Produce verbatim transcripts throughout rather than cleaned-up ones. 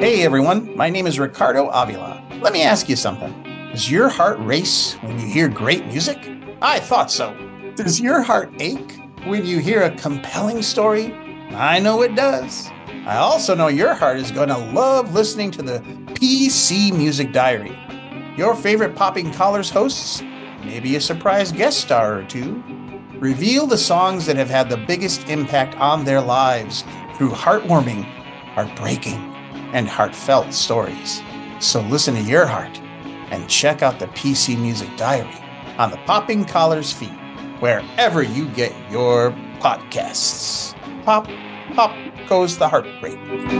Hey everyone, my name is Ricardo Avila. Let me ask you something. Does your heart race when you hear great music? I thought so. Does your heart ache when you hear a compelling story? I know it does. I also know your heart is going to love listening to the P C Music Diary. Your favorite Popping Collars hosts, maybe a surprise guest star or two, reveal the songs that have had the biggest impact on their lives through heartwarming, heartbreaking, and heartfelt stories. So listen to your heart and check out the P C Music Diary on the Popping Collars feed, wherever you get your podcasts. Pop, pop goes the heart rate.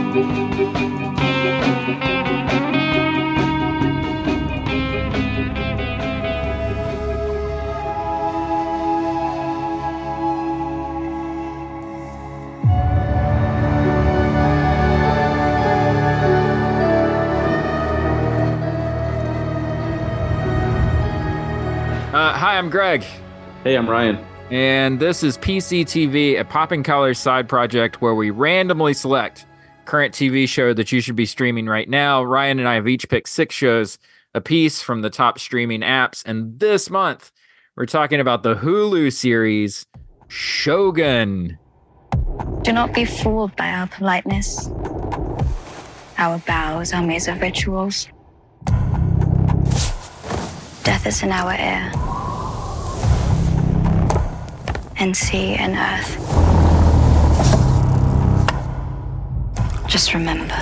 Uh, hi, I'm Greg. Hey, I'm Ryan. And this is P C T V, a Popping Collars side project where we randomly select current T V show that you should be streaming right now. Ryan and I have each picked six shows apiece from the top streaming apps. And this month, we're talking about the Hulu series Shogun. Do not be fooled by our politeness. Our bows are maze of rituals. Death is in our air. And sea and earth. Just remember,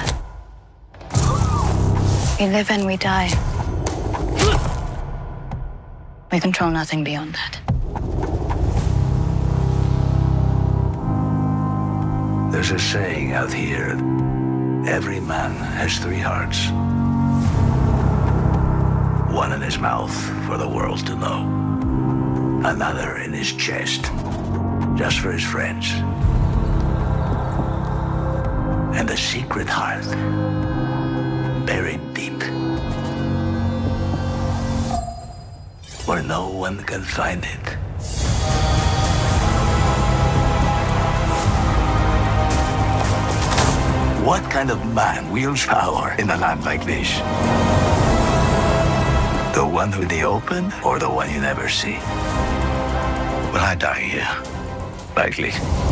we live and we die. We control nothing beyond that. There's a saying out here, every man has three hearts. One in his mouth for the world to know. Another in his chest, just for his friends. And a secret heart, buried deep, where no one can find it. What kind of man wields power in a land like this? The one with the open, or the one you never see? Will I die here? Likely.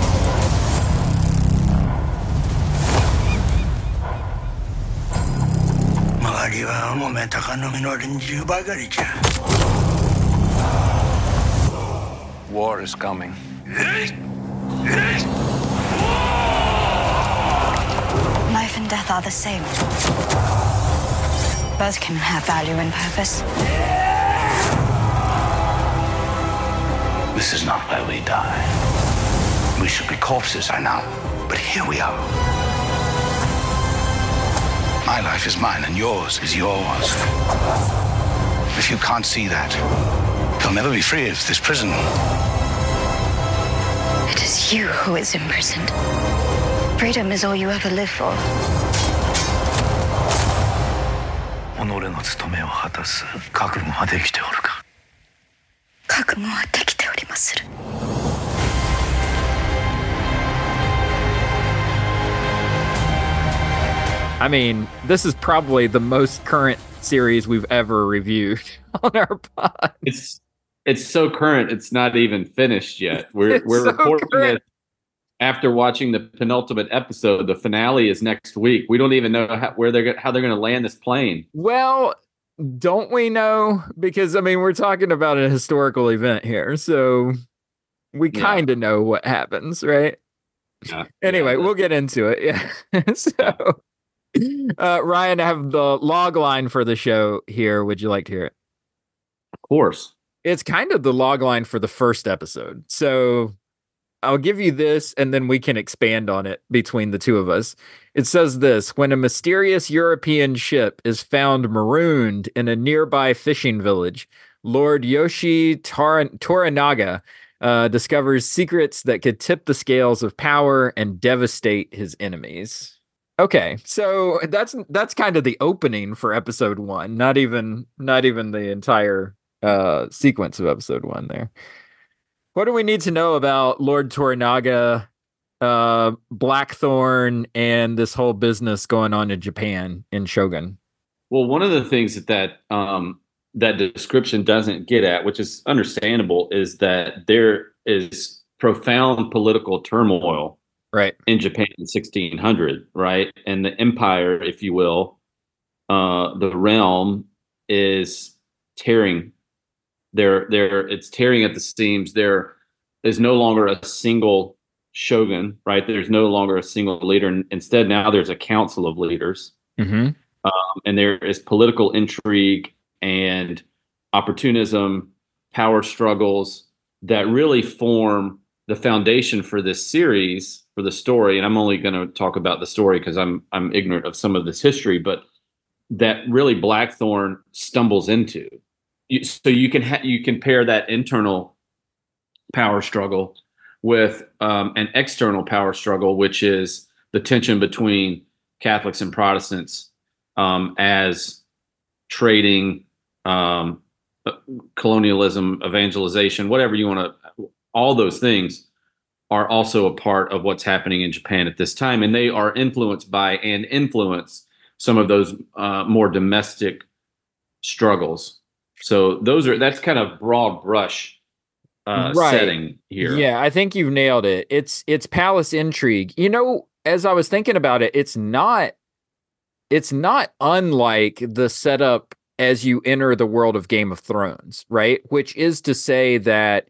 War is coming. Life and death are the same. Both can have value and purpose. This is not where we die. We should be corpses, I know. But here we are. My life is mine and yours is yours. If you can't see that, you'll never be free of this prison. It is you who is imprisoned. Freedom is all you ever live for. 己の務めを果たす覚悟はできておるか。 覚悟はできておりまする。 I mean, this is probably the most current series we've ever reviewed on our pod. It's it's so current. It's not even finished yet. We're It's we're so recording current. it after watching the penultimate episode. The finale is next week. We don't even know how, where they're go- how they're going to land this plane. Well, don't we know? Because, I mean, we're talking about a historical event here, so we Yeah. kind of know what happens, right? Yeah. Anyway, Yeah, we'll get into it. Yeah. so, uh, Ryan, I have the log line for the show here. Would you like to hear it? of course. It's kind of the log line for the first episode. So I'll give you this and then we can expand on it between the two of us. It says this: when a mysterious European ship is found marooned in a nearby fishing village, Lord Yoshi Tor- Toranaga uh, discovers secrets that could tip the scales of power and devastate his enemies. Okay, so that's that's kind of the opening for episode one. Not even not even the entire uh, sequence of episode one there. What do we need to know about Lord Toranaga uh, Blackthorn and this whole business going on in Japan in Shogun. Well, one of the things that that um, that description doesn't get at, which is understandable, is that there is profound political turmoil, right, in Japan in sixteen hundred, right, and the empire, if you will, uh, the realm is tearing. There, there, it's tearing at the seams. There is no longer a single shogun, right? There's no longer a single leader. Instead, now there's a council of leaders. Mm-hmm. Um, and there is political intrigue and opportunism, power struggles that really form the foundation for this series, for the story. And I'm only going to talk about the story because I'm I'm ignorant of some of this history, but that really Blackthorn stumbles into. You, so you can ha- you can pair that internal power struggle with um, an external power struggle, which is the tension between Catholics and Protestants. Um, as trading, um, colonialism, evangelization, whatever you want to, all those things are also a part of what's happening in Japan at this time. And they are influenced by and influence some of those uh, more domestic struggles. So those are, that's kind of broad brush uh, right. setting here. Yeah, I think you've nailed it. It's, it's palace intrigue. You know, as I was thinking about it, it's not, It's not unlike the setup as you enter the world of Game of Thrones, right? Which is to say that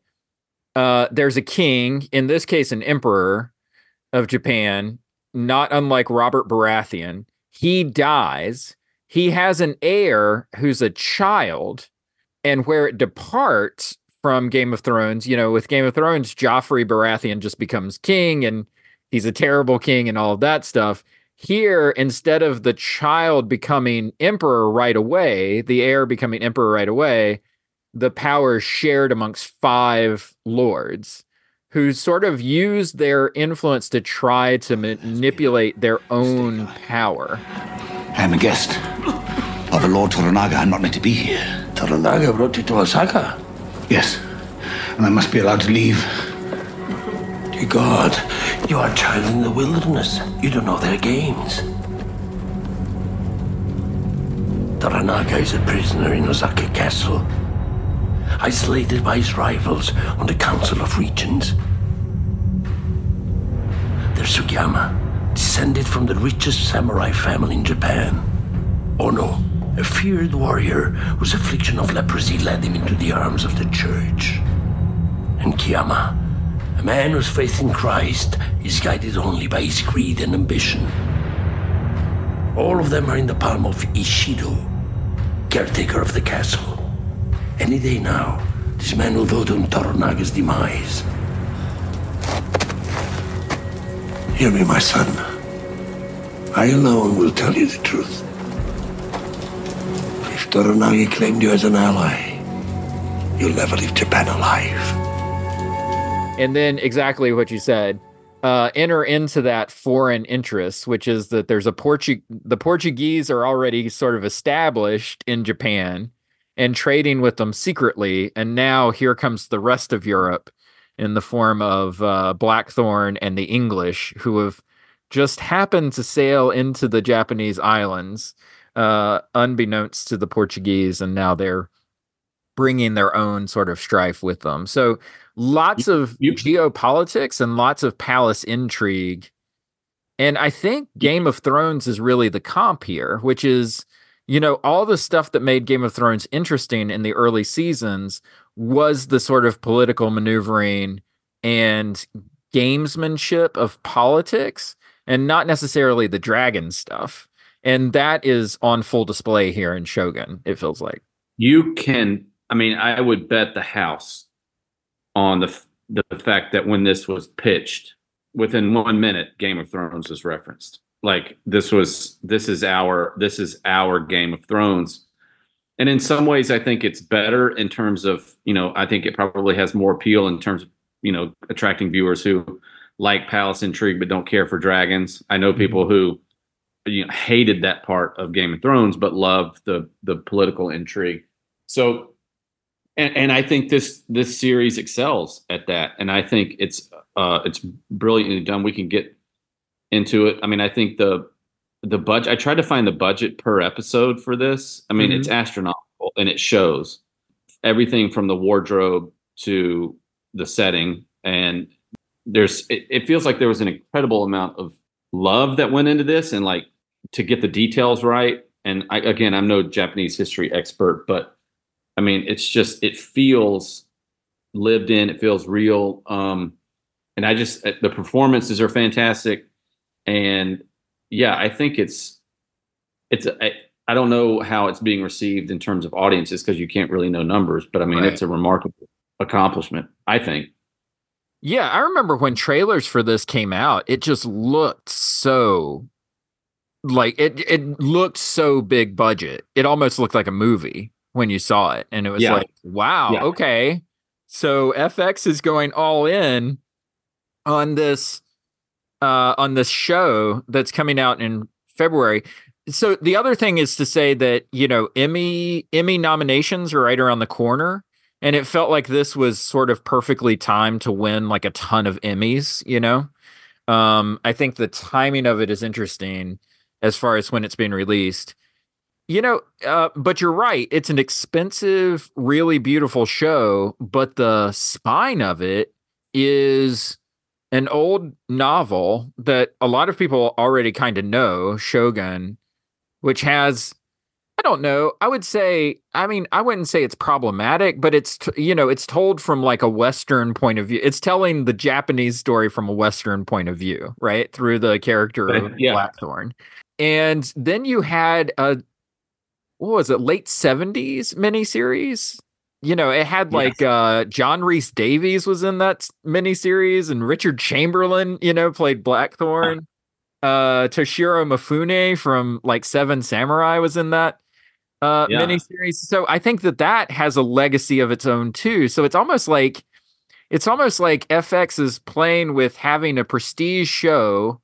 uh, there's a king, in this case, an emperor of Japan, not unlike Robert Baratheon. He dies. He has an heir who's a child. And where it departs from Game of Thrones, you know, with Game of Thrones, Joffrey Baratheon just becomes king and he's a terrible king and all of that stuff. Here, instead of the child becoming emperor right away, the heir becoming emperor right away, the power is shared amongst five lords who sort of use their influence to try to manipulate their own power. I am a guest of the Lord Toranaga. I'm not meant to be here. Toranaga brought you to Osaka? Yes, and I must be allowed to leave. Dear God, you are a child in the wilderness. You don't know their games. Toranaga is a prisoner in Osaka Castle, isolated by his rivals on the Council of Regents. There's Sugiyama, descended from the richest samurai family in Japan. Ono, a feared warrior whose affliction of leprosy led him into the arms of the church. And Kiyama, a man whose faith in Christ is guided only by his greed and ambition. All of them are in the palm of Ishido, caretaker of the castle. Any day now, this man will vote on Toranaga's demise. Hear me, my son. I alone will tell you the truth. If Toranaga claimed you as an ally, you'll never leave Japan alive. And then exactly what you said, uh, enter into that foreign interest, which is that there's a Portu- the Portuguese are already sort of established in Japan and trading with them secretly. And now here comes the rest of Europe in the form of uh, Blackthorn and the English, who have just happened to sail into the Japanese islands, uh, unbeknownst to the Portuguese. And now they're bringing their own sort of strife with them. So lots of you, geopolitics and lots of palace intrigue. And I think Game of Thrones is really the comp here, which is, you know, all the stuff that made Game of Thrones interesting in the early seasons was the sort of political maneuvering and gamesmanship of politics and not necessarily the dragon stuff. And that is on full display here in Shogun, it feels like. You can, I mean, I would bet the house on the the fact that when this was pitched, within one minute, Game of Thrones was referenced. Like this was, this is our, this is our Game of Thrones. And in some ways, I think it's better in terms of, you know, I think it probably has more appeal in terms of, you know, attracting viewers who like palace intrigue but don't care for dragons. I know people who, you know, hated that part of Game of Thrones but loved the the political intrigue. So And, and I think this this series excels at that, and I think it's uh, it's brilliantly done. We can get into it. I mean, I think the the budget. I tried to find the budget per episode for this. I mean, mm-hmm. it's astronomical, and it shows everything from the wardrobe to the setting. And there's it, it feels like there was an incredible amount of love that went into this, and like to get the details right. And I, again, I'm no Japanese history expert, but I mean, it's just, it feels lived in, it feels real. Um, and I just, the performances are fantastic. And yeah, I think it's, it's, I, I don't know how it's being received in terms of audiences because you can't really know numbers, but I mean, right. It's a remarkable accomplishment, I think. Yeah, I remember when trailers for this came out, it just looked so, like, it, it looked so big budget. It almost looked like a movie when you saw it, and it was yeah. like, wow, yeah. okay, so F X is going all in on this uh on this show that's coming out in February. So the other thing is to say that, you know, Emmy Emmy nominations are right around the corner, and it felt like this was sort of perfectly timed to win like a ton of Emmys, you know. um I think the timing of it is interesting as far as when it's being released. You know, uh, but you're right. It's an expensive, really beautiful show, but the spine of it is an old novel that a lot of people already kind of know, Shogun, which has, I don't know, I would say, I mean, I wouldn't say it's problematic, but it's, t- you know, it's told from like a Western point of view. It's telling the Japanese story from a Western point of view, right? Through the character of yeah. Blackthorn. And then you had a, what was it, late seventies miniseries? You know, it had like yes. uh, John Rhys Davies was in that miniseries, and Richard Chamberlain, you know, played Blackthorn. Uh, Toshiro Mifune from like Seven Samurai was in that uh, yeah. miniseries. So I think that that has a legacy of its own too. So it's almost like it's almost like F X is playing with having a prestige show,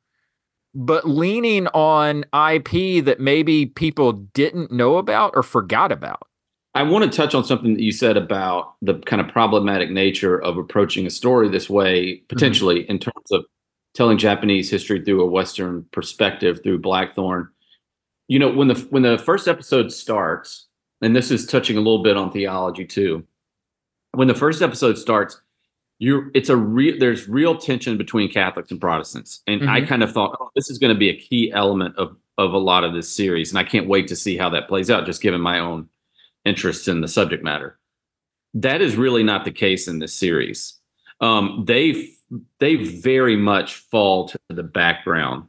but leaning on I P that maybe people didn't know about or forgot about. I want to touch on something that you said about the kind of problematic nature of approaching a story this way, potentially mm-hmm. in terms of telling Japanese history through a Western perspective through Blackthorn. You know, when the when the first episode starts, and this is touching a little bit on theology too, when the first episode starts, You, it's a real. There's real tension between Catholics and Protestants, and mm-hmm. I kind of thought, oh, this is going to be a key element of of a lot of this series, and I can't wait to see how that plays out. Just given my own interests in the subject matter, that is really not the case in this series. Um, they they very much fall to the background,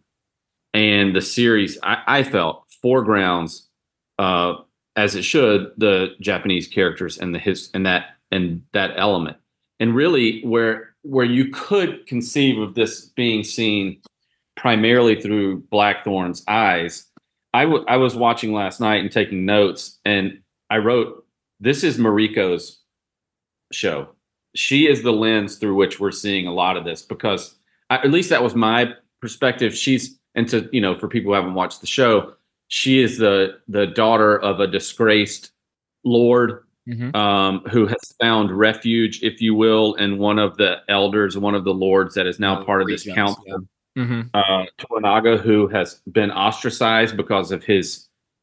and the series I, I felt foregrounds, uh, as it should, the Japanese characters and the his and that and that element. And really, where where you could conceive of this being seen primarily through Blackthorn's eyes, I, w- I was watching last night and taking notes, and I wrote, this is Mariko's show. She is the lens through which we're seeing a lot of this, because I, at least that was my perspective. She's, and to, you know, for people who haven't watched the show, she is the the daughter of a disgraced lord. Mm-hmm. Um, who has found refuge, if you will, in one of the elders, one of the lords that is now oh, part of this council, yeah. mm-hmm. uh, Toranaga, who has been ostracized because of his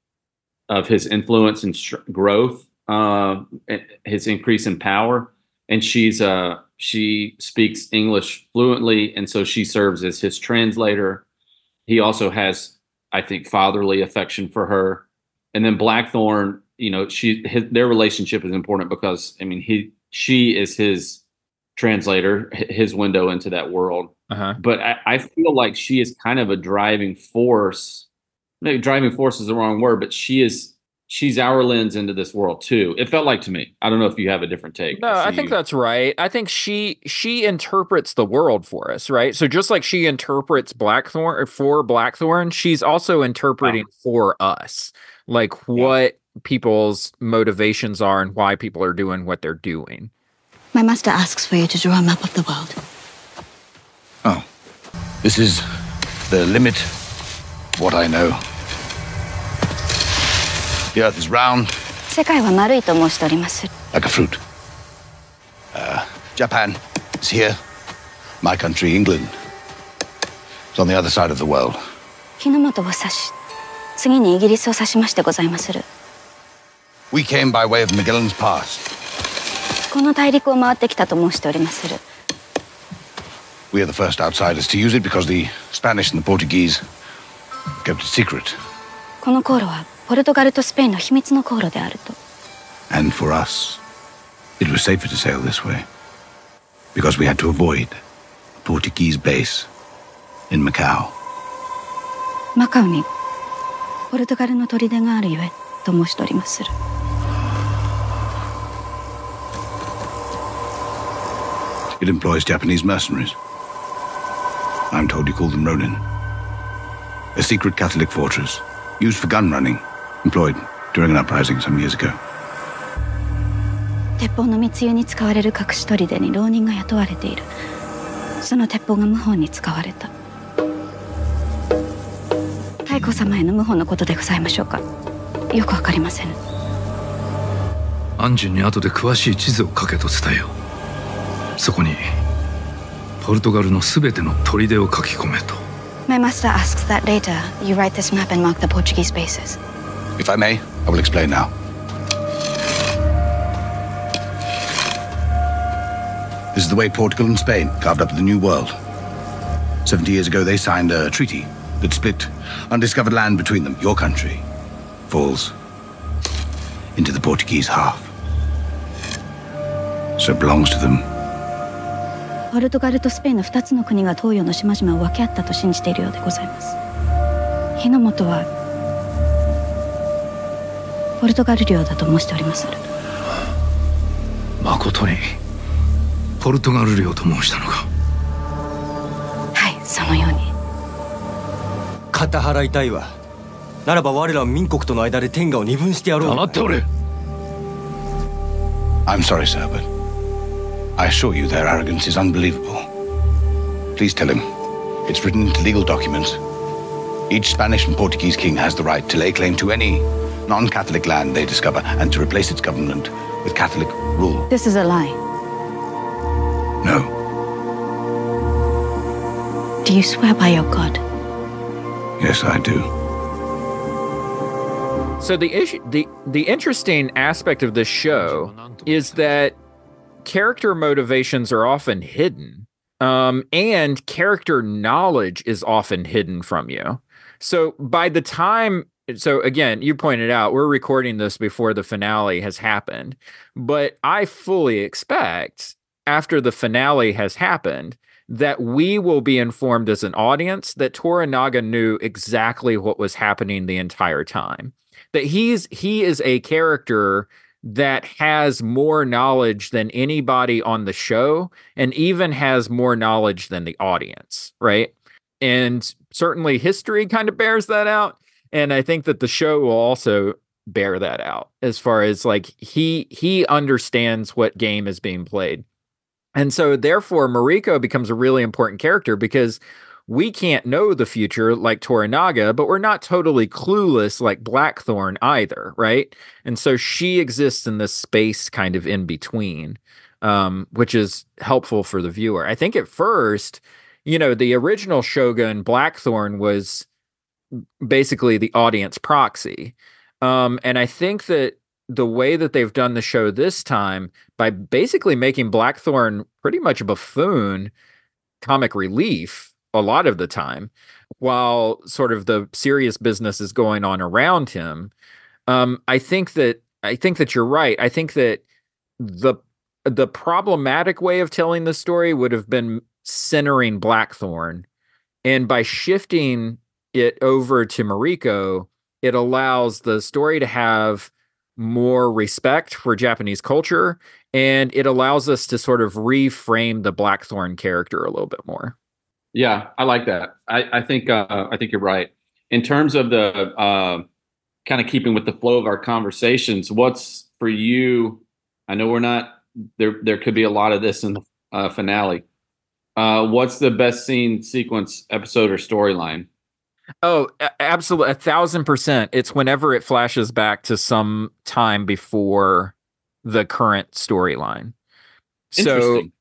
of his influence and sh- growth, uh, his increase in power. And she's uh, she speaks English fluently, and so she serves as his translator. He also has, I think, fatherly affection for her. And then Blackthorn, you know, she his, their relationship is important because, I mean, he she is his translator, his window into that world. Uh-huh. But I, I feel like she is kind of a driving force. Maybe driving force is the wrong word, but she is she's our lens into this world too. It felt like to me. I don't know if you have a different take. No, I, I think you. that's right. I think she she interprets the world for us, right? So just like she interprets Blackthorn or for Blackthorn, she's also interpreting wow. for us, like what. Yeah. people's motivations are and why people are doing what they're doing. My master asks for you to draw a map of the world. Oh, this is the limit of what I know. The earth is round. 世界は丸いと申しております。 Like a fruit. Japan is here. My country, England, is on the other side of the world. 日の本を指し、次にイギリスを指しましてございまする。 We came by way of Magellan's Pass. この大陸を回ってきたと申しておりまする。 We are the first outsiders to use it because the Spanish and the Portuguese kept it secret. この航路はポルトガルとスペインの秘密の航路であると。 And for us, it was safer to sail this way because we had to avoid a Portuguese base in Macau. マカオにポルトガルの砦があるゆえと申しておりまする。 It employs Japanese mercenaries. I'm told you call them Ronin. A secret Catholic fortress, used for gun running, employed during an uprising some years ago. 鉄砲の密輸に使われる隠し砦に浪人が雇われている。その鉄砲が謀反に使われた。太后様への謀反のことでございましょうか。よくわかりません。 アンジュに後で詳しい地図を書けと伝えよう。そこにポルトガルのすべての砦を書き込めと。 My master asks that later you write this map and mark the Portuguese bases. If I may, I will explain now. This is the way Portugal and Spain carved up the New World. Seventy years ago, they signed a treaty that split undiscovered land between them. Your country falls into the Portuguese half. So it belongs to them. ポルトガルとスペインの二つの国が東洋の島々を分け合ったと信じているようでございます。日の本はポルトガル領だと申しております。 まことにポルトガル領と申したのか。 はい、そのように。 肩払いたいわ。ならば我ら民国との間で天下を二分してやろう。 黙っておれ。 I'm sorry, sir, but I assure you their arrogance is unbelievable. Please tell him. It's written into legal documents. Each Spanish and Portuguese king has the right to lay claim to any non-Catholic land they discover and to replace its government with Catholic rule. This is a lie. No. Do you swear by your God? Yes, I do. So the issue, the the interesting aspect of this show is that character motivations are often hidden, um, and character knowledge is often hidden from you. So by the time, so again, you pointed out, we're recording this before the finale has happened, but I fully expect after the finale has happened that we will be informed as an audience that Toranaga knew exactly what was happening the entire time. That he's he is a character that has more knowledge than anybody on the show, and even has more knowledge than the audience, right? And certainly history kind of bears that out, and I think that the show will also bear that out as far as like he he understands what game is being played. And so therefore Mariko becomes a really important character because we can't know the future like Toranaga, but we're not totally clueless like Blackthorn either, right? And so she exists in this space kind of in between, um, which is helpful for the viewer. I think at first, you know, the original Shogun Blackthorn was basically the audience proxy. Um, and I think that the way that they've done the show this time, by basically making Blackthorn pretty much a buffoon, comic relief, a lot of the time, while sort of the serious business is going on around him. Um, I think that I think that you're right. I think that the the problematic way of telling the story would have been centering Blackthorn, and by shifting it over to Mariko, it allows the story to have more respect for Japanese culture, and it allows us to sort of reframe the Blackthorn character a little bit more. Yeah, I like that. I, I think uh, I think you're right. In terms of the uh, kind of keeping with the flow of our conversations, what's for you? I know we're not there. There could be a lot of this in the uh, finale. Uh, what's the best scene, sequence, episode, or storyline? Oh, absolutely, a thousand percent. It's whenever it flashes back to some time before the current storyline. So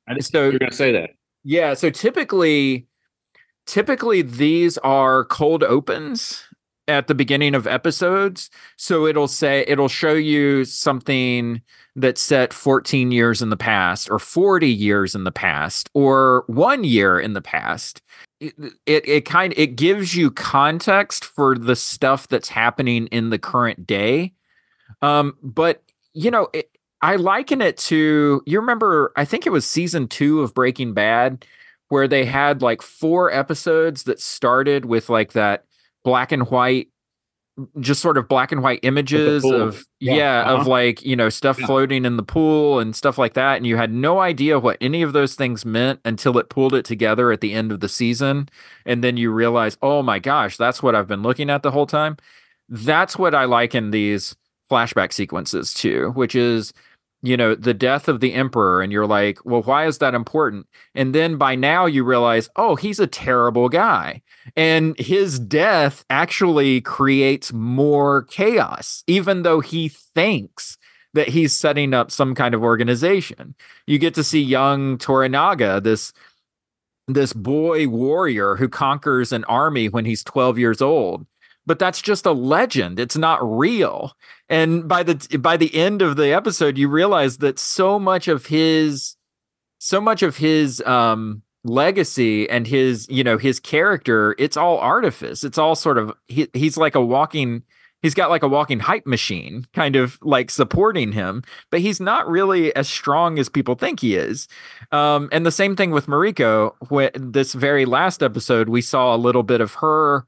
I just So you're going to say that. yeah, so typically typically these are cold opens at the beginning of episodes. So it'll say it'll show you something that's set fourteen years in the past or forty years in the past or one year in the past. It, it it kind it gives you context for the stuff that's happening in the current day. Um, but you know, it, I liken it to, you remember, I think it was season two of Breaking Bad, where they had like four episodes that started with like that black and white, just sort of black and white images of, yeah, yeah uh-huh. of like, you know, stuff yeah. floating in the pool and stuff like that. And you had no idea what any of those things meant until it pulled it together at the end of the season. And then you realize, oh my gosh, that's what I've been looking at the whole time. That's what I liken these flashback sequences to, which is, you know, the death of the emperor. And you're like, well, why is that important? And then by now you realize, oh, he's a terrible guy. And his death actually creates more chaos, even though he thinks that he's setting up some kind of organization. You get to see young Toranaga, this, this boy warrior who conquers an army when he's twelve years old. But that's just a legend. It's not real. And by the by the end of the episode, you realize that so much of his so much of his um, legacy and his, you know, his character, it's all artifice. It's all sort of he, he's like a walking he's got like a walking hype machine kind of like supporting him, but he's not really as strong as people think he is. Um, and the same thing with Mariko. When this very last episode, we saw a little bit of her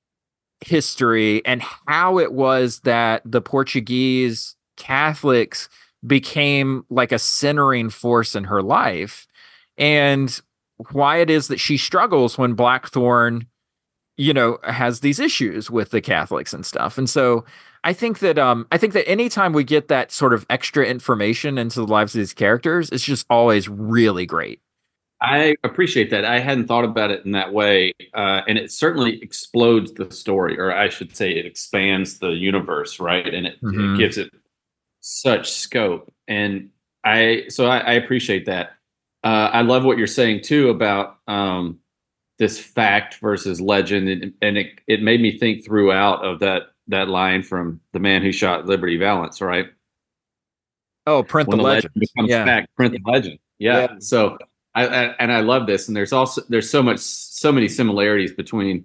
history and how it was that the Portuguese Catholics became like a centering force in her life, and why it is that she struggles when Blackthorn, you know, has these issues with the Catholics and stuff. And so I think that um I think that anytime we get that sort of extra information into the lives of these characters, it's just always really great. I appreciate that. I hadn't thought about it in that way. Uh, and it certainly explodes the story, or I should say it expands the universe, right? And it, mm-hmm. it gives it such scope. And I, so I, I appreciate that. Uh, I love what you're saying too about um, this fact versus legend. And, and it, it made me think throughout of that, that line from The Man Who Shot Liberty Valance, right? Oh, print when the, the legend. legend becomes yeah. fact, print the legend. Yeah. yeah. So, I, I, and I love this, and there's also there's so much so many similarities between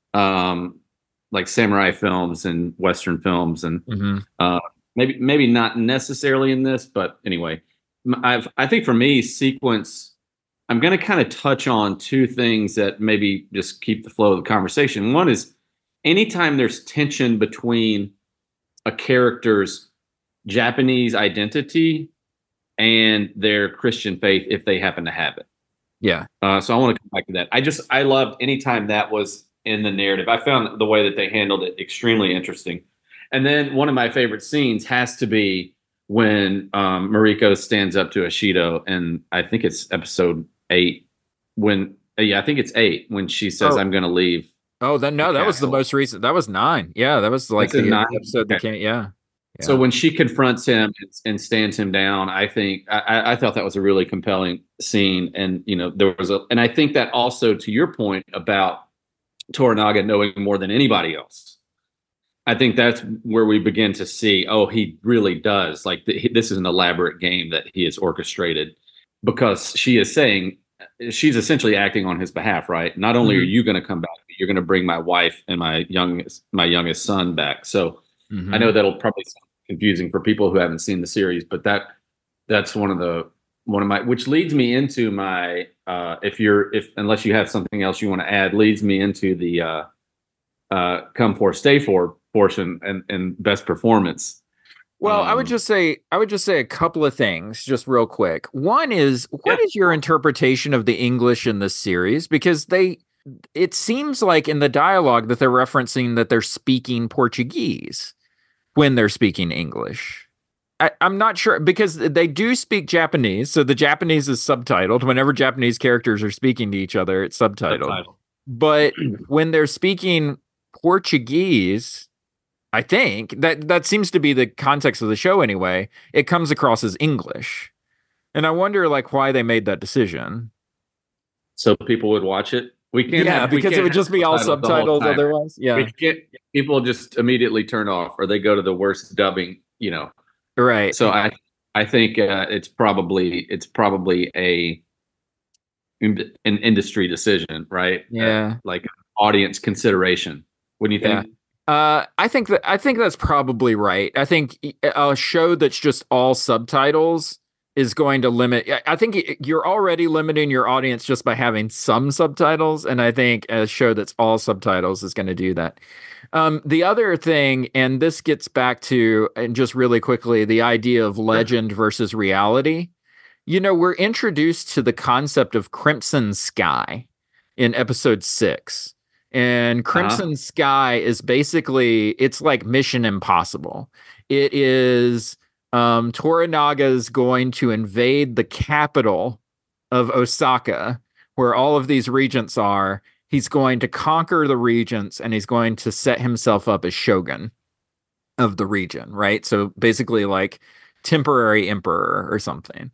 um, like samurai films and Western films, and mm-hmm. uh, maybe maybe not necessarily in this, but anyway, I've I think for me sequence, I'm going to kind of touch on two things that maybe just keep the flow of the conversation. One is anytime there's tension between a character's Japanese identity and their Christian faith, if they happen to have it. Yeah. Uh, so I want to come back to that. I just, I loved anytime that was in the narrative. I found the way that they handled it extremely interesting. And then one of my favorite scenes has to be when um, Mariko stands up to Ashido, and I think it's episode eight. When, uh, yeah, I think it's eight when she says, oh. I'm going to leave. Oh, then no, that was the most recent. That was nine. Yeah, that was like That's the nine? episode that Okay. came. Yeah. Yeah. So when she confronts him and, and stands him down, I think I, I thought that was a really compelling scene. And, you know, there was a, and I think that also to your point about Toranaga knowing more than anybody else, I think that's where we begin to see, oh, he really does. Like the, this is an elaborate game that he has orchestrated, because she is saying, she's essentially acting on his behalf, right? Not only mm-hmm. are you going to come back, but you're going to bring my wife and my youngest, my youngest son back. So mm-hmm. I know that'll probably sound confusing for people who haven't seen the series, but that that's one of the one of my, which leads me into my uh if you're if unless you have something else you want to add, leads me into the uh uh come for stay for portion and and best performance. Well, um, I would just say I would just say a couple of things just real quick. One is, what yeah. is your interpretation of the English in this series? Because they it seems like in the dialogue that they're referencing that they're speaking Portuguese when they're speaking English. I, I'm not sure, because they do speak Japanese. So the Japanese is subtitled. Whenever Japanese characters are speaking to each other, it's subtitled. Subtitle. But when they're speaking Portuguese, I think that that seems to be the context of the show anyway, it comes across as English. And I wonder like why they made that decision. So people would watch it. We can't. Yeah, have, we because can't it would just be all subtitles the whole subtitles time. otherwise. Yeah. We can't, people just immediately turn off, or they go to the worst dubbing. You know. Right. So I I think uh, it's probably it's probably a an industry decision, right? Yeah. Uh, like audience consideration. What do you Yeah. think? Uh, I think that I think that's probably right. I think a show that's just all subtitles is going to limit. I think you're already limiting your audience just by having some subtitles, and I think a show that's all subtitles is going to do that. Um, the other thing, and this gets back to, and just really quickly, the idea of legend versus reality. You know, we're introduced to the concept of Crimson Sky in episode six. And Crimson uh-huh. Sky is basically, it's like Mission Impossible. It is um, Toranaga's going to invade the capital of Osaka, where all of these regents are. He's going to conquer the regents, and he's going to set himself up as shogun of the region, right? So basically like temporary emperor or something.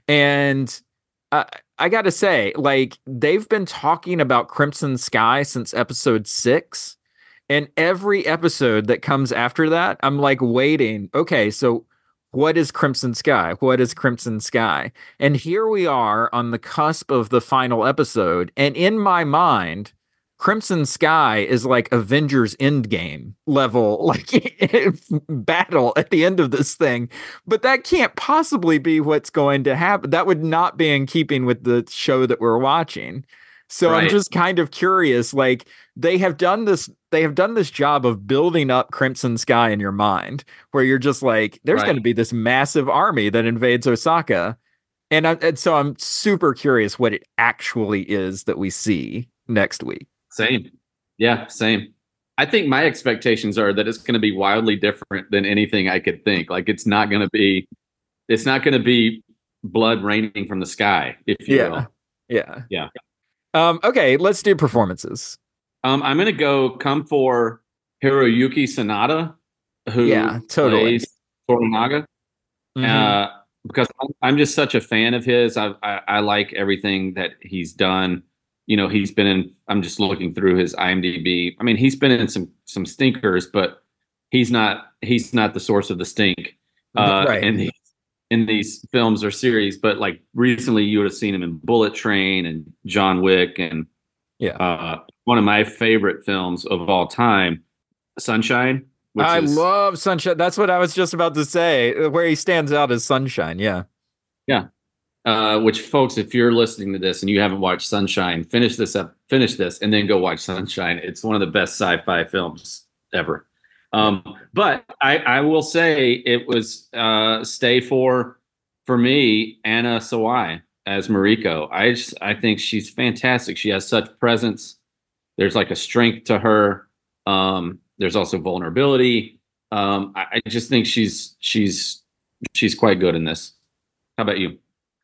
And uh, I got to say, like, they've been talking about Crimson Sky since episode six. And every episode that comes after that, I'm like waiting. Okay, so what is Crimson Sky? What is Crimson Sky? And here we are on the cusp of the final episode. And in my mind, Crimson Sky is like Avengers Endgame level, like battle at the end of this thing. But that can't possibly be what's going to happen. That would not be in keeping with the show that we're watching. So right. I'm just kind of curious, like they have done this, they have done this job of building up Crimson Sky in your mind, where you're just like, there's right. going to be this massive army that invades Osaka. And, I, and so I'm super curious what it actually is that we see next week. Same. Yeah, same. I think my expectations are that it's going to be wildly different than anything I could think. Like it's not going to be, it's not going to be blood raining from the sky, if you yeah. will. Yeah. Yeah. Um, okay, let's do performances. Um, I'm going to go come for Hiroyuki Sanada, who yeah, totally. plays Toranaga. Mm-hmm. Uh, because I'm just such a fan of his. I, I, I like everything that he's done. You know, he's been in, I'm just looking through his IMDb. I mean, he's been in some, some stinkers, but he's not, he's not the source of the stink uh, right. in these, in these films or series. But like recently you would have seen him in Bullet Train and John Wick. And yeah, uh, one of my favorite films of all time, Sunshine. Which I is, love Sunshine. That's what I was just about to say, where he stands out as Sunshine. Yeah. Yeah. Uh, which, folks, if you're listening to this and you haven't watched Sunshine, finish this up, finish this, and then go watch Sunshine. It's one of the best sci-fi films ever. Um, but I, I will say it was uh, stay for for me Anna Sawai as Mariko. I just I think she's fantastic. She has such presence. There's like a strength to her. Um, there's also vulnerability. Um, I, I just think she's she's she's quite good in this. How about you?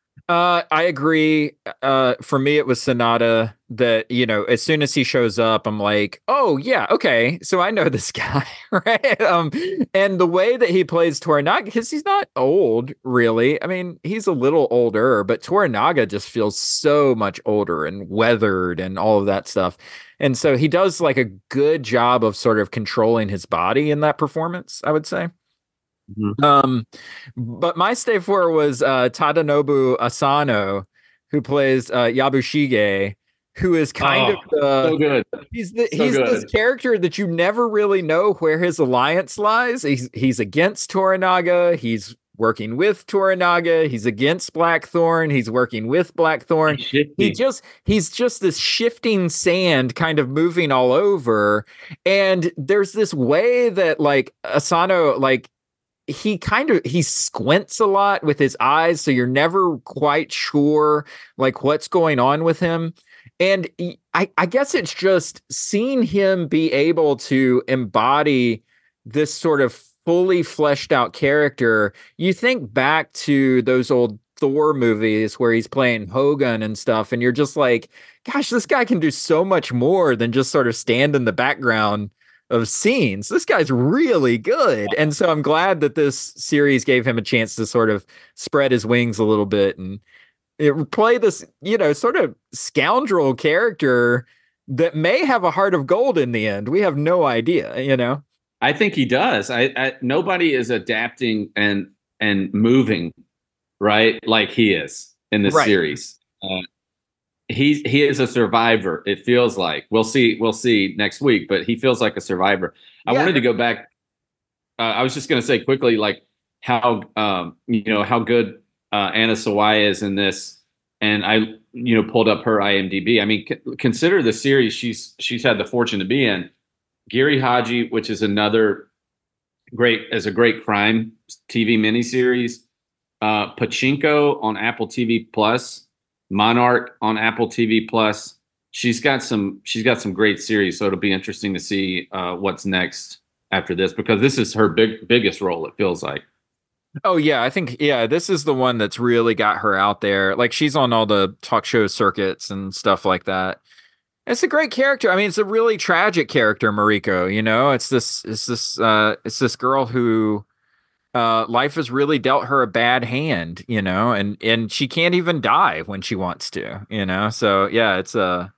Uh, I agree. Uh, for me, it was Sanada that, you know, as soon as he shows up, I'm like, oh, yeah, okay. So I know this guy, right? Um, and the way that he plays Toranaga, because he's not old, really. I mean, he's a little older, but Toranaga just feels so much older and weathered and all of that stuff. And so he does like a good job of sort of controlling his body in that performance, I would say. Mm-hmm. Um, but my stay for was uh, Tadanobu Asano, who plays uh, Yabushige, who is kind oh, of uh, so good. He's the, so he's good. this character that you never really know where his alliance lies. He's he's against Toranaga. He's working with Toranaga. He's against Blackthorn. He's working with Blackthorn. He just he's just this shifting sand kind of moving all over. And there's this way that like Asano like. He kind of he squints a lot with his eyes, so you're never quite sure like what's going on with him. And he, I, I guess it's just seeing him be able to embody this sort of fully fleshed out character. You think back to those old Thor movies where he's playing Hogun and stuff, and you're just like, gosh, this guy can do so much more than just sort of stand in the background of scenes. This guy's really good. And so I'm glad that this series gave him a chance to sort of spread his wings a little bit and it, play this, you know, sort of scoundrel character that may have a heart of gold in the end. We have no idea, you know? I think he does. I, I nobody is adapting and and moving, right? Like he is in this right. series. Uh, He he is a survivor. It feels like we'll see we'll see next week, but he feels like a survivor. I yeah. wanted to go back. Uh, I was just going to say quickly, like how um, you know how good uh, Anna Sawai is in this, and I you know pulled up her I M D B. I mean, c- consider the series she's she's had the fortune to be in. Giri Haji, which is another great as a great crime T V miniseries. Uh, Pachinko on Apple T V Plus. Monarch on Apple T V Plus. She's got some. She's got some great series, so it'll be interesting to see uh, what's next after this because this is her big biggest role. It feels like. Oh yeah, I think yeah, this is the one that's really got her out there. Like she's on all the talk show circuits and stuff like that. It's a great character. I mean, it's a really tragic character, Mariko. You know, it's this. It's this. Uh, it's this girl who. Uh, life has really dealt her a bad hand, you know, and, and she can't even die when she wants to, you know? So yeah, it's a,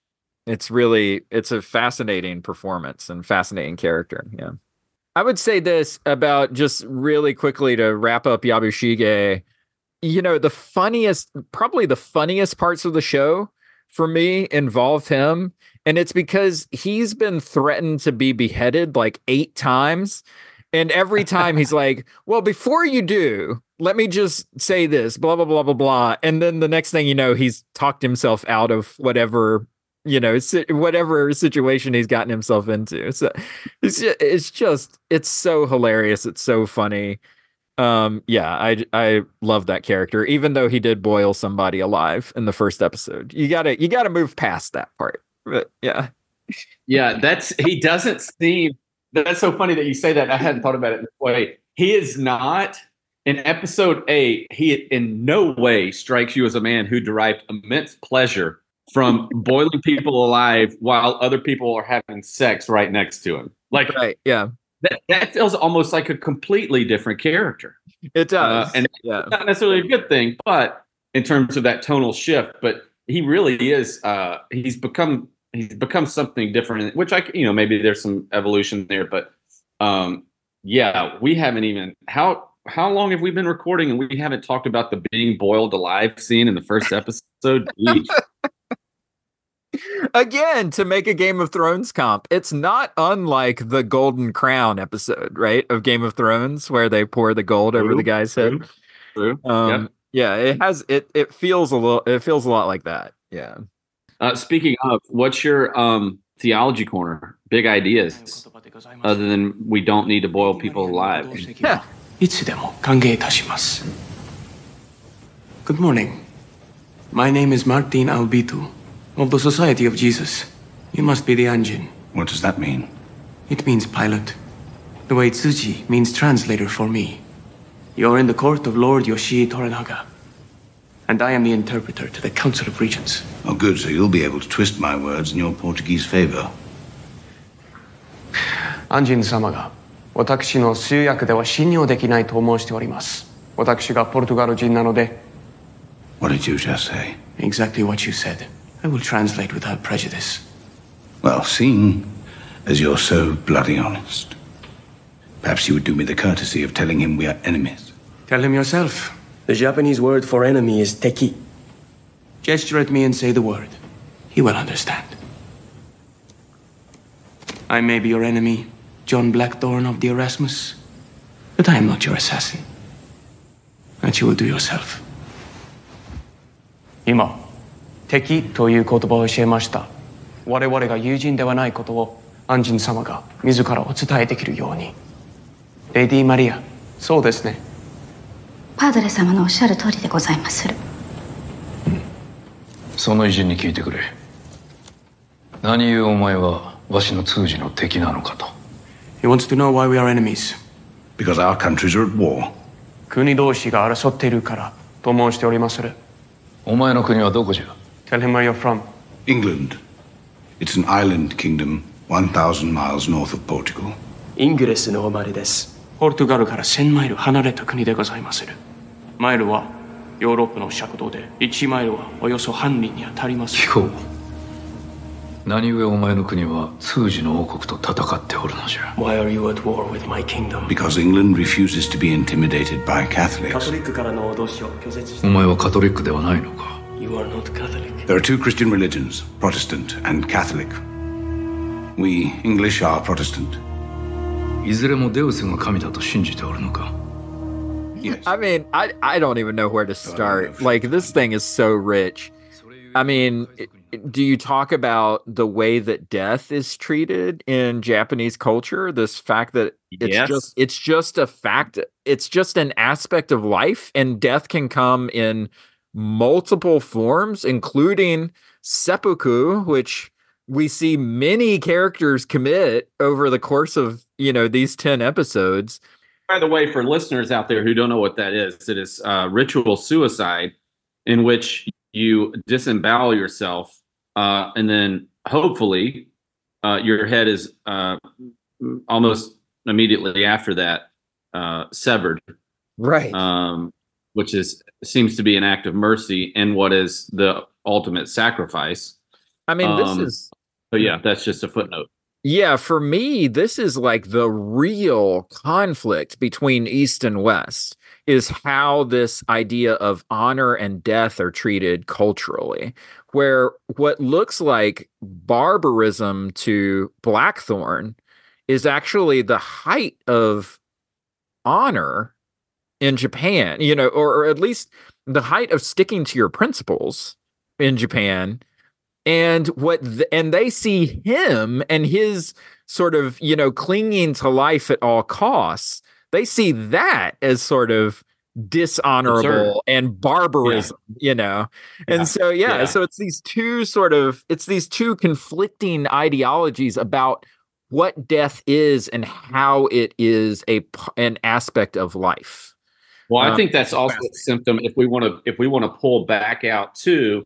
it's really, it's a fascinating performance and fascinating character. Yeah. I would say this about just really quickly to wrap up Yabushige, you know, the funniest, probably the funniest parts of the show for me involve him. And it's because he's been threatened to be beheaded like eight times. And every time he's like, well, before you do, let me just say this, blah, blah, blah, blah, blah. And then the next thing you know, he's talked himself out of whatever, you know, whatever situation he's gotten himself into. So it's just, it's just, it's so hilarious. It's so funny. Um, yeah, I, I love that character, even though he did boil somebody alive in the first episode. You gotta, you gotta move past that part. But yeah. Yeah, that's, he doesn't seem, that's so funny that you say that. I hadn't thought about it this way. He is not in episode eight. He in no way strikes you as a man who derived immense pleasure from boiling people alive while other people are having sex right next to him. Like, right, yeah, that, that feels almost like a completely different character. It does, uh, and yeah, not necessarily a good thing, but in terms of that tonal shift. But he really is. Uh, he's become. He's become something different, which I, you know, maybe there's some evolution there, but um, yeah, we haven't even, how, how long have we been recording and we haven't talked about the being boiled alive scene in the first episode? Again, to make a Game of Thrones comp, it's not unlike the Golden Crown episode, right? Of Game of Thrones, where they pour the gold True. over the guy's head. True. True. Um, yep. Yeah, it has, it, it feels a little, it feels a lot like that. Yeah. Uh, speaking of, what's your um, theology corner? Big ideas, other than we don't need to boil people alive. Yeah. Good morning. My name is Martin Albitu of the Society of Jesus. You must be the Anjin. What does that mean? It means pilot. The way Tsuji means translator for me. You're in the court of Lord Yoshii Toranaga. And I am the interpreter to the Council of Regents. Oh, good. So you'll be able to twist my words in your Portuguese favor. Anjin様が私の通訳では信用できないと申しております。私がポルトガル人なので。 What did you just say? Exactly what you said. I will translate without prejudice. Well, seeing as you're so bloody honest, perhaps you would do me the courtesy of telling him we are enemies. Tell him yourself. The Japanese word for enemy is teki. Gesture at me and say the word. He will understand. I may be your enemy, John Blackthorne of the Erasmus, but I am not your assassin. That you will do yourself. 今、敵という言葉を教えました。我々が友人ではないことをアンジン様が自らお伝えできるように。レディ・マリア、そうですね。 パドレ様のおっしゃる通りでございまする。 その偉人に聞いてくれ。何故お前はわしの通詞の敵なのかと。 He wants to know why we are enemies. Because our countries are at war. 国同士が争っているからと申しておりまする。 お前の国はどこじゃ？ Tell him where you're from. England. It's an island kingdom one thousand miles north of Portugal. イングレスの生まれです。ポルトガルからせんマイル離れた国でございまする。マイルはヨーロッパの尺度でいちマイルはおよそ半里に当たります。 聞こう。何故お前の国は通詞の王国と戦っておるのじゃ。 Why are you at war with my kingdom? Because England refuses to be intimidated by Catholics. カトリックからの脅しを拒絶して。 お前はカトリックではないのか。 You are not Catholic. There are two Christian religions, Protestant and Catholic. We English are Protestant. いずれもデウスが神だと信じておるのか。 Yes. I mean, I I don't even know where to start. Like, this thing is so rich. I mean, do you talk about the way that death is treated in Japanese culture? This fact that it's Yes. just it's just a fact. It's just an aspect of life, and death can come in multiple forms, including seppuku, which we see many characters commit over the course of, you know, these ten episodes. By the way, for listeners out there who don't know what that is, it is uh, ritual suicide in which you disembowel yourself, uh, and then hopefully uh, your head is uh, almost immediately after that uh, severed. Right. Um, which is seems to be an act of mercy and what is the ultimate sacrifice. I mean, this Um, is But yeah, that's just a footnote. Yeah, for me, this is like the real conflict between East and West, is how this idea of honor and death are treated culturally, where what looks like barbarism to Blackthorn is actually the height of honor in Japan, you know, or, or at least the height of sticking to your principles in Japan. And what, th- and they see him and his sort of, you know, clinging to life at all costs. They see that as sort of dishonorable Absurd. and barbarism, you know? And Yeah. so, yeah, Yeah. so it's these two sort of, it's these two conflicting ideologies about what death is and how it is a, p- an aspect of life. Well, I Um, think that's also a symptom. If we want to, if we want to pull back out too,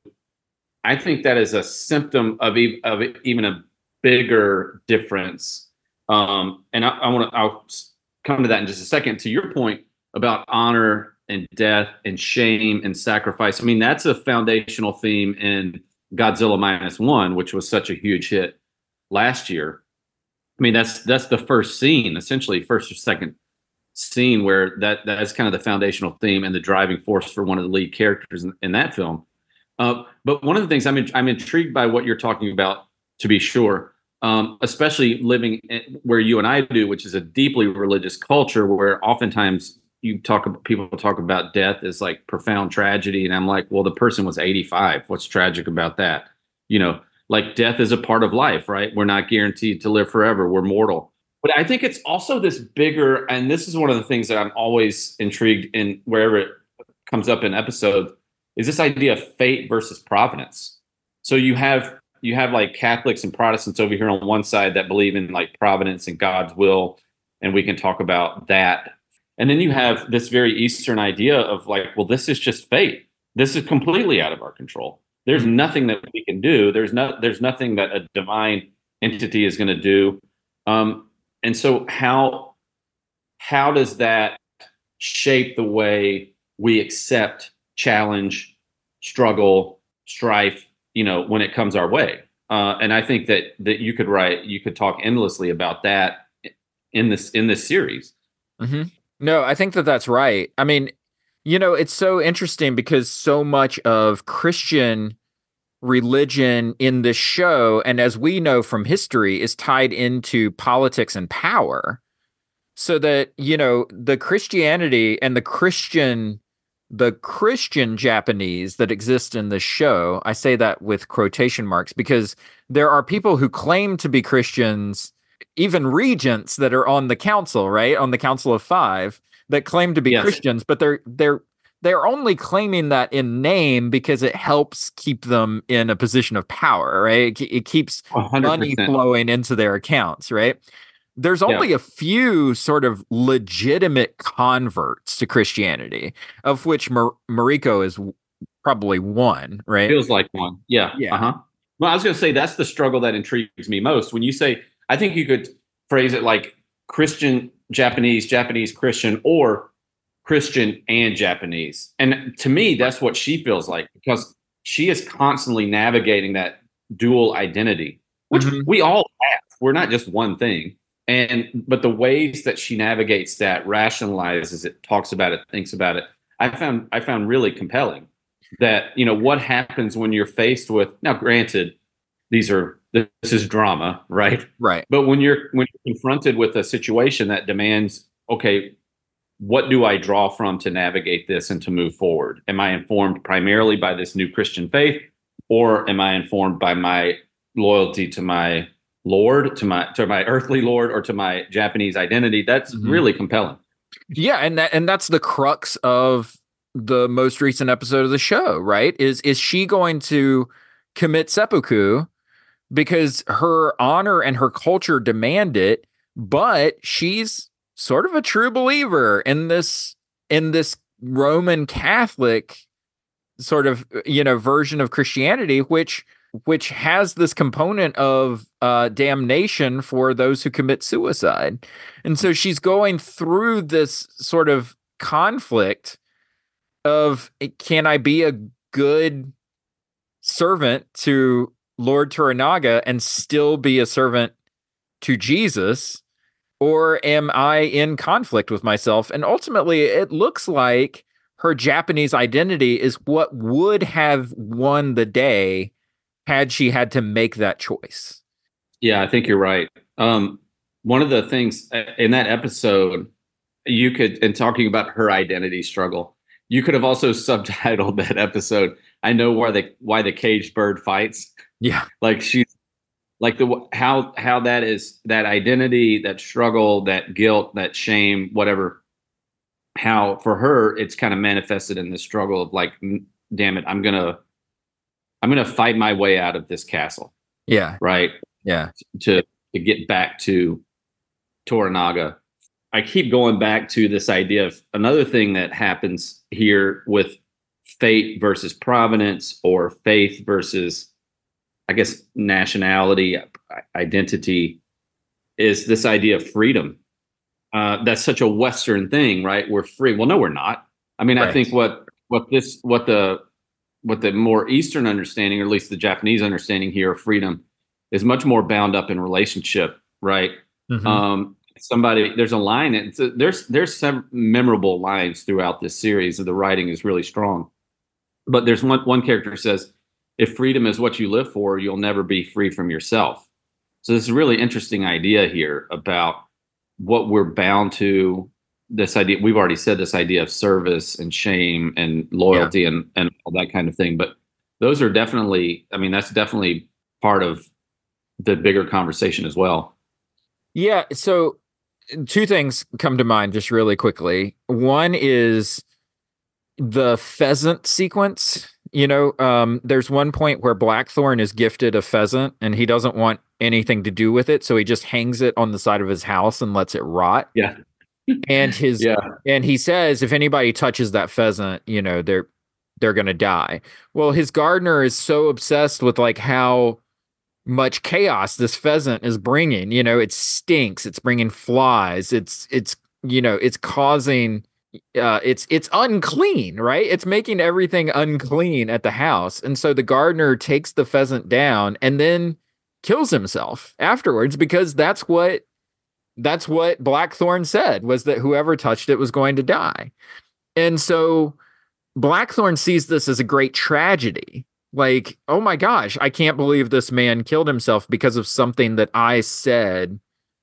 I think that is a symptom of, e- of even a bigger difference. Um, and I, I want to, I'll s- come to that in just a second. To your point about honor and death and shame and sacrifice. I mean, that's a foundational theme in Godzilla Minus One, which was such a huge hit last year. I mean, that's that's the first scene, essentially first or second scene where that that is kind of the foundational theme and the driving force for one of the lead characters in, in that film. Uh, but one of the things I'm in, I'm intrigued by what you're talking about, to be sure, um, especially living in, where you and I do, which is a deeply religious culture, where oftentimes you talk about people talk about death as like profound tragedy, and I'm like, well, the person was eighty-five. What's tragic about that? You know, like death is a part of life, right? We're not guaranteed to live forever. We're mortal. But I think it's also this bigger, and this is one of the things that I'm always intrigued in wherever it comes up in episode, is this idea of fate versus providence. So you have you have like Catholics and Protestants over here on one side that believe in like providence and God's will, and we can talk about that. And then you have this very Eastern idea of like, well, this is just fate. This is completely out of our control. There's nothing that we can do. There's not there's nothing that a divine entity is going to do. Um, and so how how does that shape the way we accept challenge, struggle, strife, you know, when it comes our way? Uh, and I think that that you could write, you could talk endlessly about that in this in this series. Mm-hmm. No, I think that that's right. I mean, you know, it's so interesting because so much of Christian religion in this show, and as we know from history, is tied into politics and power. So that, you know, the Christianity and the Christian, the Christian Japanese that exist in the show, I say that with quotation marks because there are people who claim to be Christians, even regents that are on the council, right? On the Council of Five that claim to be Yes. Christians, but they're they're they're only claiming that in name because it helps keep them in a position of power, right? It, it keeps one hundred money percent. flowing into their accounts, right? There's only Yeah. a few sort of legitimate converts to Christianity, of which Mar- Mariko is w- probably one, right? Feels like one. Yeah. Yeah. Uh-huh. Well, I was going to say that's the struggle that intrigues me most. When you say, I think you could phrase it like Christian, Japanese, Japanese, Christian, or Christian and Japanese. And to me, that's what she feels like, because she is constantly navigating that dual identity, which mm-hmm. we all have. We're not just one thing. And but the ways that she navigates that, rationalizes it, talks about it, thinks about it, I found I found really compelling. That, you know, what happens when you're faced with, now granted, these are this is drama, right? Right. But when you're when you're confronted with a situation that demands, okay, what do I draw from to navigate this and to move forward? Am I informed primarily by this new Christian faith, or am I informed by my loyalty to my Lord, to my to my earthly Lord, or to my Japanese identity? That's mm-hmm. really compelling. Yeah, and that and that's the crux of the most recent episode of the show, right? Is is she going to commit seppuku because her honor and her culture demand it, but she's sort of a true believer in this in this Roman Catholic sort of, you know, version of Christianity, which which has this component of uh, damnation for those who commit suicide. And so she's going through this sort of conflict of, can I be a good servant to Lord Toranaga and still be a servant to Jesus? Or am I in conflict with myself? And ultimately, it looks like her Japanese identity is what would have won the day had she had to make that choice. Yeah, I think you're right. Um, one of the things in that episode, you could, in talking about her identity struggle, you could have also subtitled that episode, I know why the why the caged bird fights. Yeah. Like she's like the how how that is, that identity, that struggle, that guilt, that shame, whatever, how for her it's kind of manifested in this struggle of like, damn it, I'm gonna I'm gonna fight my way out of this castle. Yeah. Right. Yeah. To to get back to Toranaga. I keep going back to this idea of another thing that happens here with fate versus providence, or faith versus, I guess, nationality, identity, is this idea of freedom. Uh, that's such a Western thing, right? We're free. Well, no, we're not. I mean, right. I think what what this what the what the more Eastern understanding, or at least the Japanese understanding here of freedom, is much more bound up in relationship, right? Mm-hmm. Um, somebody, there's a line, it's a, there's there's some memorable lines throughout this series, and the writing is really strong. But there's one one character who says, if freedom is what you live for, you'll never be free from yourself. So this is a really interesting idea here about what we're bound to. This idea, we've already said, this idea of service and shame and loyalty, yeah. and, and all that kind of thing. But those are definitely, I mean, that's definitely part of the bigger conversation as well. Yeah. So two things come to mind just really quickly. One is the pheasant sequence. You know, um, there's one point where Blackthorn is gifted a pheasant and he doesn't want anything to do with it. So he just hangs it on the side of his house and lets it rot. Yeah. And his, yeah. and he says, if anybody touches that pheasant, you know, they're, they're going to die. Well, his gardener is so obsessed with like how much chaos this pheasant is bringing, you know, it stinks. It's bringing flies. It's, it's, you know, it's causing, uh, it's, it's unclean, right? It's making everything unclean at the house. And so the gardener takes the pheasant down and then kills himself afterwards, because that's what, that's what Blackthorn said, was that whoever touched it was going to die. And so Blackthorn sees this as a great tragedy. Like, oh my gosh, I can't believe this man killed himself because of something that I said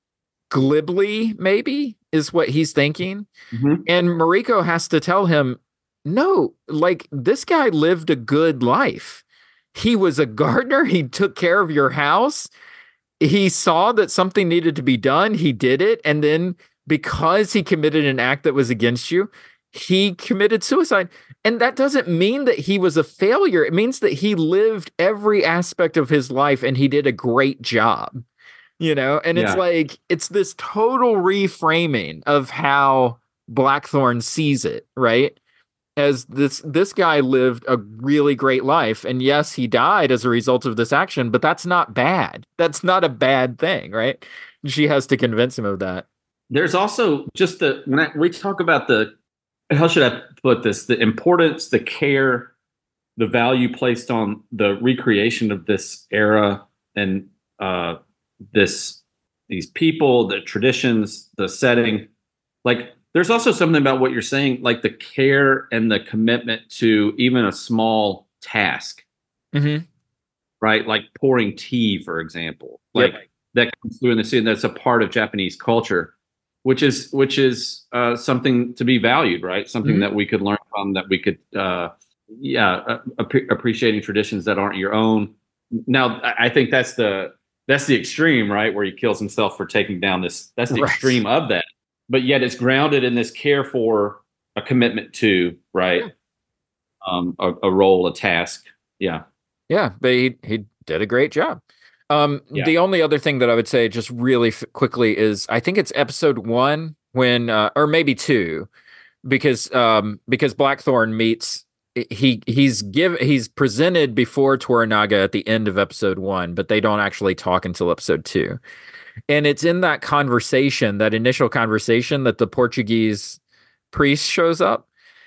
glibly, maybe, is what he's thinking. Mm-hmm. And Mariko has to tell him, no, like, this guy lived a good life. He was a gardener. He took care of your house. He saw that something needed to be done. He did it. And then because he committed an act that was against you, he committed suicide. And that doesn't mean that he was a failure. It means that he lived every aspect of his life and he did a great job, you know? And yeah. It's like, it's this total reframing of how Blackthorn sees it, right? as this this guy lived a really great life, and yes, he died as a result of this action, but that's not bad. That's not a bad thing, right? She has to convince him of that. There's also just the when I, we talk about the how should I put this? The importance, the care, the value placed on the recreation of this era and uh, this these people, the traditions, the setting. Like, there's also something about what you're saying, like the care and the commitment to even a small task, mm-hmm. right? Like pouring tea, for example, like yep. that comes through in the scene. That's a part of Japanese culture, which is which is uh, something to be valued, right? Something mm-hmm. that we could learn from, that we could, uh, yeah, uh, ap- appreciating traditions that aren't your own. Now, I think that's the that's the extreme, right? Where he kills himself for taking down this. That's the right. extreme of that. But yet it's grounded in this care for, a commitment to, right? Yeah. Um, a, a role, a task. Yeah. Yeah, but he, he did a great job. Um, yeah. The only other thing that I would say just really f- quickly is I think it's episode one when, uh, or maybe two, because um, because Blackthorn meets, he he's give he's presented before Toranaga at the end of episode one, but they don't actually talk until episode two. And it's in that conversation, that initial conversation, that the Portuguese priest shows up.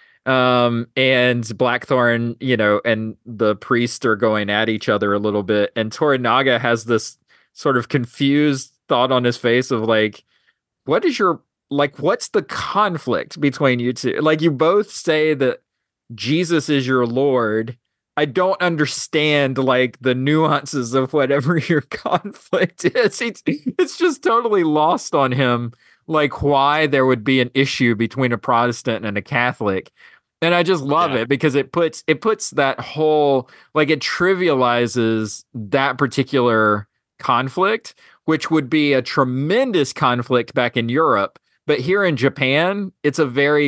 Um, and Blackthorn, you know, and the priest are going at each other a little bit. And Toranaga has this sort of confused thought on his face of like, what is your, like, what's the conflict between you two? Like, you both say that Jesus is your Lord. I don't understand, like, the nuances of whatever your conflict is. It's, it's just totally lost on him, like, why there would be an issue between a Protestant and a Catholic. And I just love yeah. it because it puts it puts that whole, like, it trivializes that particular conflict, which would be a tremendous conflict back in Europe. But here in Japan, it's a very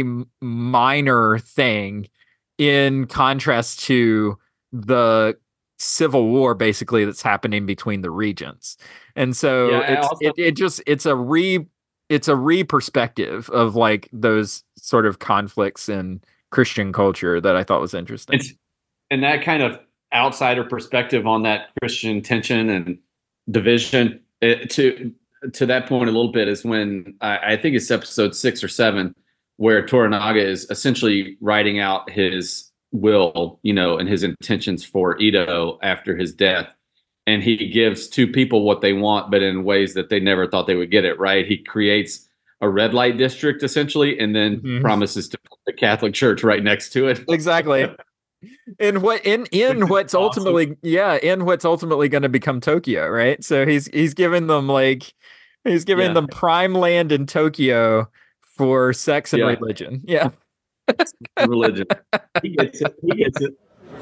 minor thing, in contrast to the civil war basically that's happening between the regions. And so yeah, it's also- it, it just it's a re it's a re-perspective of, like, those sort of conflicts in Christian culture that I thought was interesting. It's, and that kind of outsider perspective on that Christian tension and division, it, to to that point a little bit, is when I, I think it's episode six or seven, where Toranaga is essentially writing out his will, you know, and his intentions for Ito after his death. And he gives two people what they want, but in ways that they never thought they would get it, right? He creates a red light district, essentially, and then mm-hmm. promises to put the Catholic Church right next to it. Exactly. In what in in what's awesome. ultimately yeah, in what's ultimately going to become Tokyo, right? So he's he's giving them like he's giving yeah. them prime land in Tokyo for sex and yeah. religion. Yeah. Religion. He gets it. He gets it.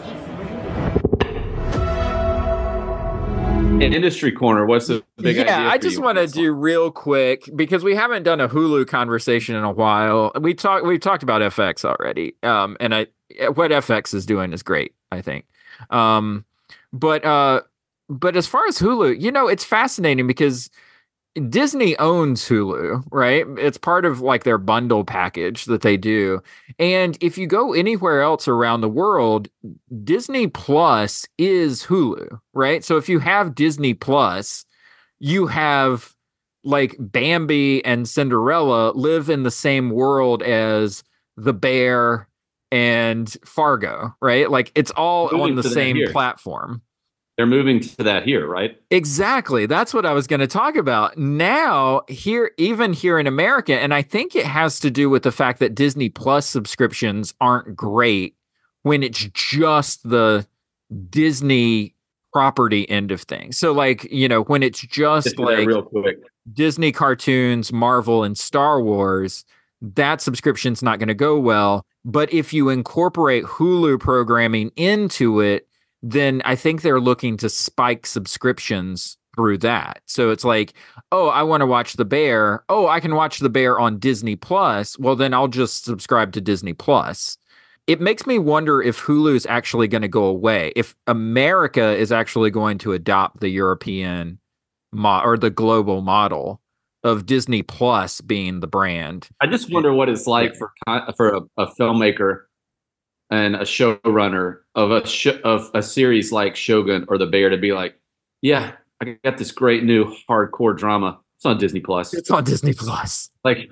Industry corner. What's the big idea? Yeah, I just want to do real quick, because we haven't done a Hulu conversation in a while. We talked we've talked about F X already. Um, and I what F X is doing is great, I think. Um, but uh, but as far as Hulu, you know, it's fascinating because Disney owns Hulu, right? It's part of, like, their bundle package that they do. And if you go anywhere else around the world, Disney Plus is Hulu, right? So if you have Disney Plus, you have, like, Bambi and Cinderella live in the same world as The Bear and Fargo, right? Like, it's all Moving on the same here. platform. They're moving to that here, right? Exactly. That's what I was going to talk about. Now, here, even here in America, and I think it has to do with the fact that Disney Plus subscriptions aren't great when it's just the Disney property end of things. So, like, you know, when it's just, just like real quick. Disney cartoons, Marvel, and Star Wars, that subscription's not going to go well. But if you incorporate Hulu programming into it, then I think they're looking to spike subscriptions through that. So it's like, oh, I want to watch The Bear. Oh, I can watch The Bear on Disney Plus. Well, then I'll just subscribe to Disney Plus. It makes me wonder if Hulu is actually going to go away, if America is actually going to adopt the European mo- or the global model of Disney Plus being the brand. I just wonder what it's like for for a, a filmmaker and a showrunner of a sh- of a series like Shogun or The Bear to be like, yeah, I got this great new hardcore drama. It's on Disney Plus. It's on Disney Plus. Like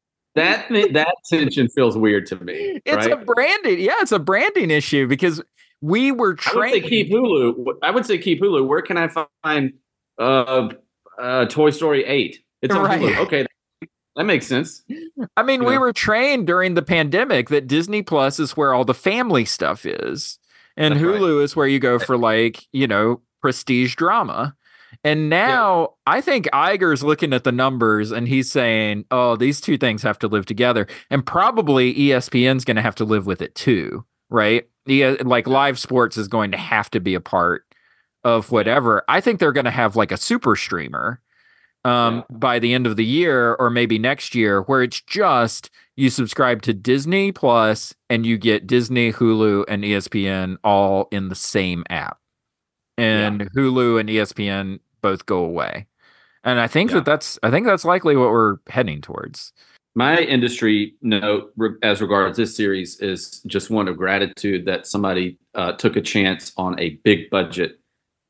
that that tension feels weird to me. It's right? a branding. Yeah, it's a branding issue because we were trained. I would say keep Hulu. I would say keep Hulu. Where can I find uh, uh, Toy Story eight? It's on Right. Hulu. Okay, that makes sense. I mean, You we know? were trained during the pandemic that Disney Plus is where all the family stuff is, and That's right. Hulu is where you go for like, you know, prestige drama. And now I think Iger's looking at the numbers and he's saying, oh, these two things have to live together. And probably E S P N's going to have to live with it too, right? Yeah, like live sports is going to have to be a part of whatever. I think they're going to have like a super streamer um, yeah. by the end of the year or maybe next year, where it's just you subscribe to Disney Plus and you get Disney, Hulu, and E S P N all in the same app. And yeah. Hulu and E S P N both go away. And I think yeah. that that's I think that's likely what we're heading towards. My industry note as regards this series is just one of gratitude that somebody uh, took a chance on a big budget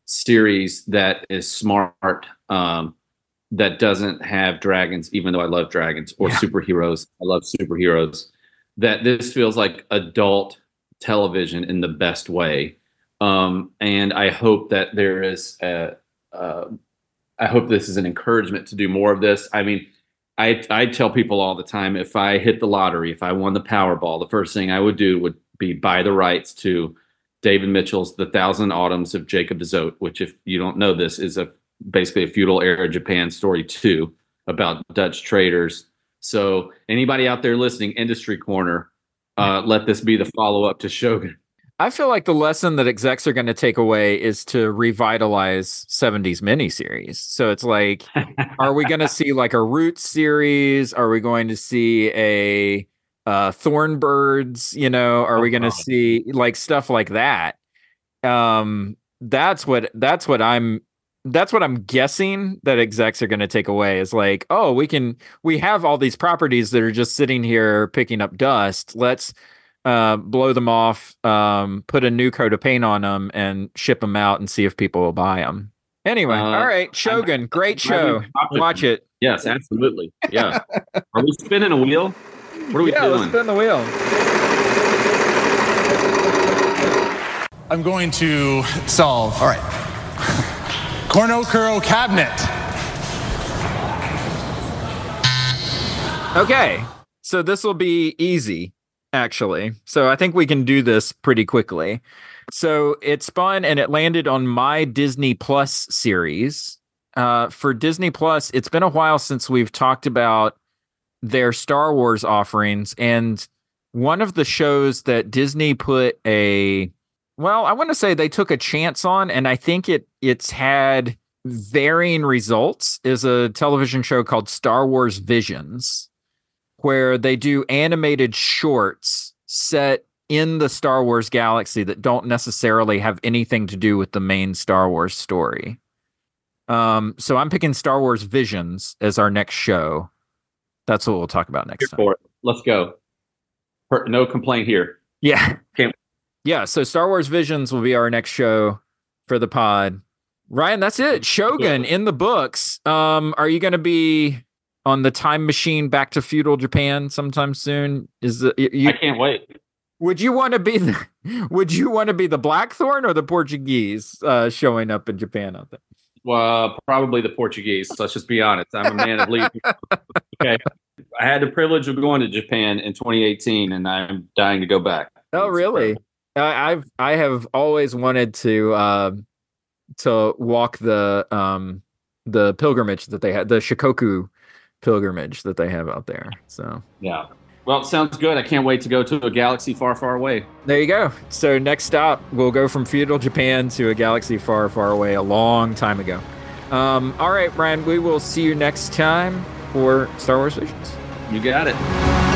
series that is smart, um, that doesn't have dragons, even though I love dragons, or yeah. superheroes. I love superheroes. That this feels like adult television in the best way. Um, and I hope that there is a, uh, I hope this is an encouragement to do more of this. I mean, I, I tell people all the time, if I hit the lottery, if I won the Powerball, the first thing I would do would be buy the rights to David Mitchell's The Thousand Autumns of Jacob de Zoet, which, if you don't know this, is a basically a feudal era Japan story too, about Dutch traders. So anybody out there listening, Industry Corner, uh, let this be the follow-up to Shogun. I feel like the lesson that execs are going to take away is to revitalize seventies miniseries. So it's like, are we going to see like a Roots series? Are we going to see a uh, Thornbirds? You know, are oh, we going to see like stuff like that? Um, that's what that's what I'm that's what I'm guessing that execs are going to take away is like, oh, we can we have all these properties that are just sitting here picking up dust. Let's Uh, blow them off, um, put a new coat of paint on them, and ship them out and see if people will buy them. Anyway, uh, all right, Shogun, great show. Watch it. Yes, absolutely. Yeah. Are we spinning a wheel? What are we yeah, doing? Let's spin the wheel. I'm going to solve. All right. Cornucoro cabinet. Okay, so this will be easy. Actually, so I think we can do this pretty quickly. So it spun and it landed on my Disney Plus series. Uh, for Disney Plus, it's been a while since we've talked about their Star Wars offerings. And one of the shows that Disney put a, well, I want to say they took a chance on, and I think it it's had varying results, is a television show called Star Wars Visions, where they do animated shorts set in the Star Wars galaxy that don't necessarily have anything to do with the main Star Wars story. Um, so I'm picking Star Wars Visions as our next show. That's what we'll talk about next Here time. For it. Let's go. No complaint here. Yeah. Can't. Yeah, so Star Wars Visions will be our next show for the pod. Ryan, that's it. Shogun in the books. Um, are you going to be on the time machine back to feudal Japan sometime soon? Is the, you, I can't wait. Would you want to be the Would you want to be the Blackthorn or the Portuguese uh, showing up in Japan out there? Well, probably the Portuguese. Let's just be honest. I'm a man of leisure. Okay, I had the privilege of going to Japan in twenty eighteen, and I'm dying to go back. Oh, really? I, I've I have always wanted to uh, to walk the um, the pilgrimage that they had, the Shikoku pilgrimage that they have out there. So yeah, well, it sounds good. I can't wait to go to a galaxy far, far away. There you go. So next stop, we'll go from feudal Japan to a galaxy far, far away, a long time ago. Um, all right, Brian, we will see you next time for Star Wars Visions. You got it.